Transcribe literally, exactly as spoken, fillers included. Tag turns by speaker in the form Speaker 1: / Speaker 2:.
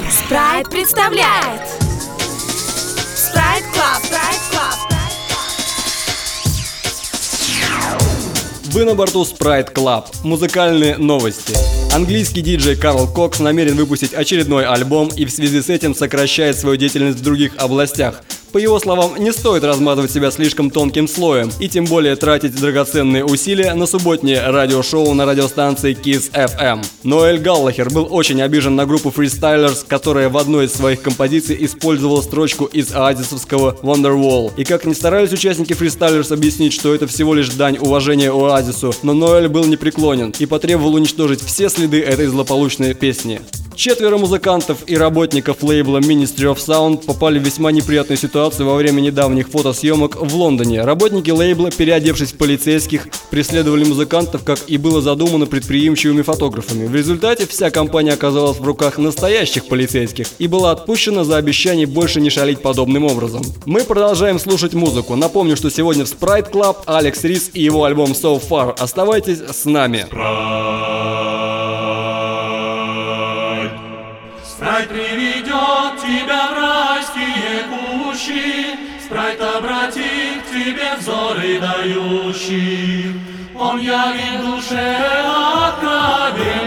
Speaker 1: Спрайт представляет Спрайт Клаб. Спрайт Клаб.
Speaker 2: Вы на борту Sprite Club. Музыкальные новости. Английский диджей Карл Кокс намерен выпустить очередной альбом и в связи с этим сокращает свою деятельность в других областях. По его словам, не стоит размазывать себя слишком тонким слоем и тем более тратить драгоценные усилия на субботнее радиошоу на радиостанции Kiss эф эм. Ноэль Галлахер был очень обижен на группу Freestylers, которая в одной из своих композиций использовала строчку из оазисовского Wonderwall. И как ни старались участники Freestylers объяснить, что это всего лишь дань уважения Оазису, но Ноэль был непреклонен и потребовал уничтожить все следы этой злополучной песни. Четверо музыкантов и работников лейбла Ministry of Sound попали в весьма неприятную ситуацию во время недавних фотосъемок в Лондоне. Работники лейбла, переодевшись в полицейских, преследовали музыкантов, как и было задумано предприимчивыми фотографами. В результате вся компания оказалась в руках настоящих полицейских и была отпущена за обещание больше не шалить подобным образом. Мы продолжаем слушать музыку. Напомню, что сегодня в Sprite Club Алекс Рис и его альбом So Far. Оставайтесь с нами.
Speaker 3: Спрайт приведет тебя в райские кущи, Спрайт обратит к тебе взоры дающий. Он явит душе откровение.